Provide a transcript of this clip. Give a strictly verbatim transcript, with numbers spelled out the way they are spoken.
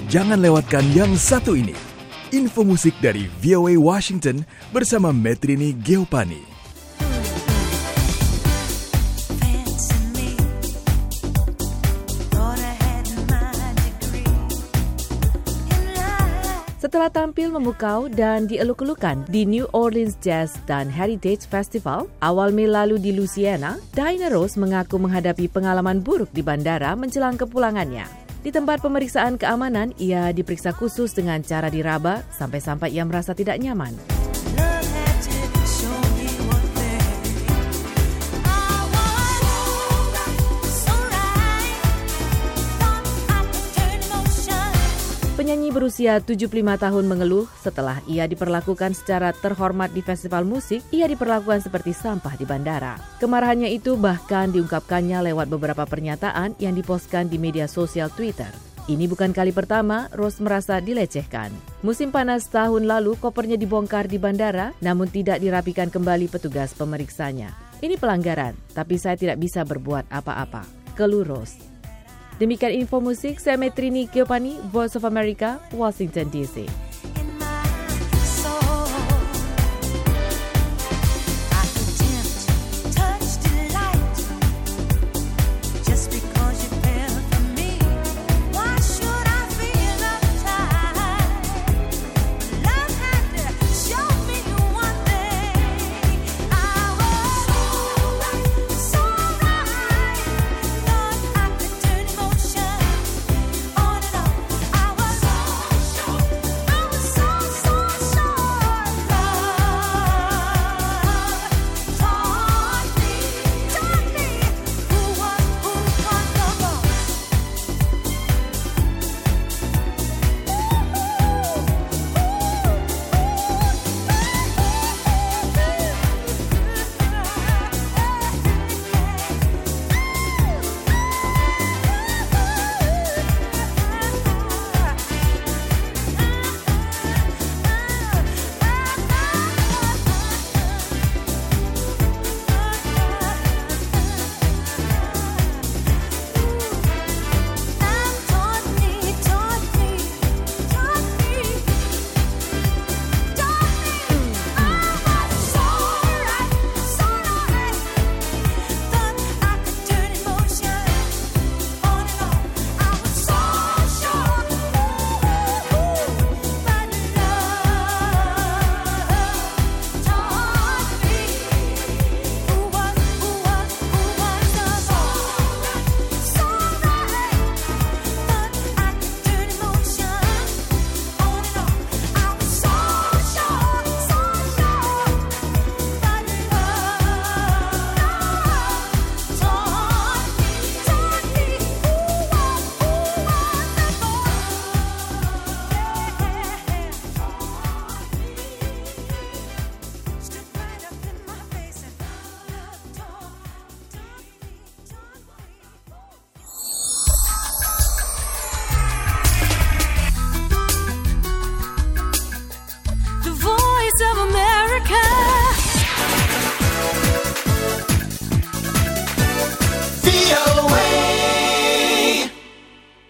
Jangan lewatkan yang satu ini. Info musik dari V O A Washington bersama Metrini Geopani. Setelah tampil memukau dan dieluk-elukan di New Orleans Jazz dan Heritage Festival awal Mei lalu di Louisiana, Diana Ross mengaku menghadapi pengalaman buruk di bandara menjelang kepulangannya. Di tempat pemeriksaan keamanan, ia diperiksa khusus dengan cara diraba sampai-sampai ia merasa tidak nyaman. Penyanyi berusia tujuh puluh lima tahun mengeluh setelah ia diperlakukan secara terhormat di festival musik, ia diperlakukan seperti sampah di bandara. Kemarahannya itu bahkan diungkapkannya lewat beberapa pernyataan yang dipostkan di media sosial Twitter. Ini bukan kali pertama Ross merasa dilecehkan. Musim panas tahun lalu kopernya dibongkar di bandara namun tidak dirapikan kembali petugas pemeriksanya. Ini pelanggaran, tapi saya tidak bisa berbuat apa-apa, keluh Ross. Demikian info musik, saya Metrini Geopani, Voice of America, Washington D C.